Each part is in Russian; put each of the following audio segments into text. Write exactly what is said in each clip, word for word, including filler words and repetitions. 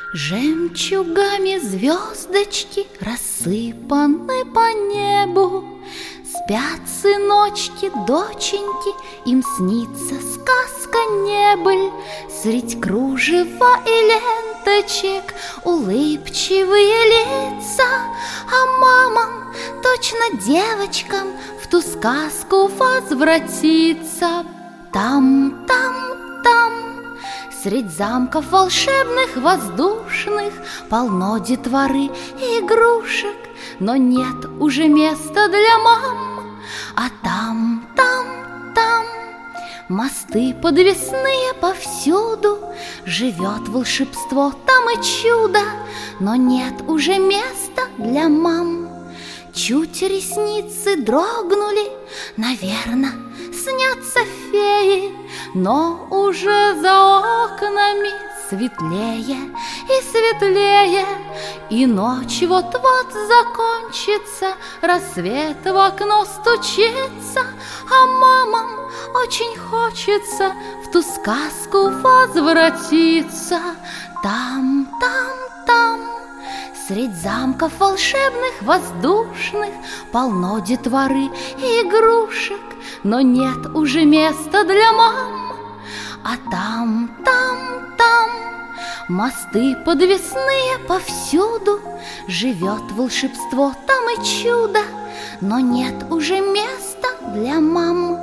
Жемчугами звездочки рассыпаны по небу. Спят сыночки, доченьки, им снится сказка небыль. Средь кружева и ленточек улыбчивые лица, а мамам, точно девочкам, в ту сказку возвратиться. Там, там, там, средь замков волшебных, воздушных, полно детворы и игрушек, но нет уже места для мам. А там, там, там мосты подвесные повсюду, живет волшебство, там и чудо, но нет уже места для мам. Чуть ресницы дрогнули, наверно, снятся феи, но уже за окнами светлее и светлее, и ночь вот-вот закончится, рассвет в окно стучится, а мамам очень хочется в ту сказку возвратиться. Там, там, там средь замков волшебных, воздушных, полно детворы и игрушек, но нет уже места для мам. А там, там, там мосты подвесные повсюду, живет волшебство, там и чудо, но нет уже места для мам.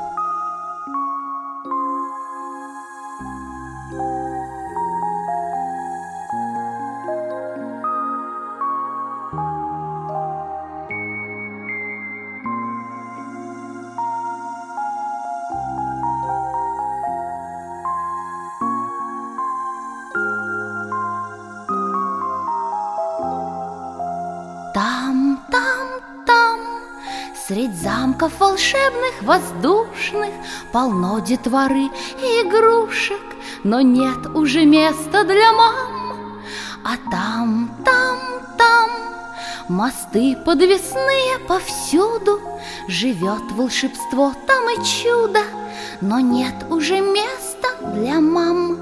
Там, там, там средь замков волшебных, воздушных, полно детворы и игрушек, но нет уже места для мам. А там, там, там мосты подвесные повсюду, живет волшебство, там и чудо, но нет уже места для мам.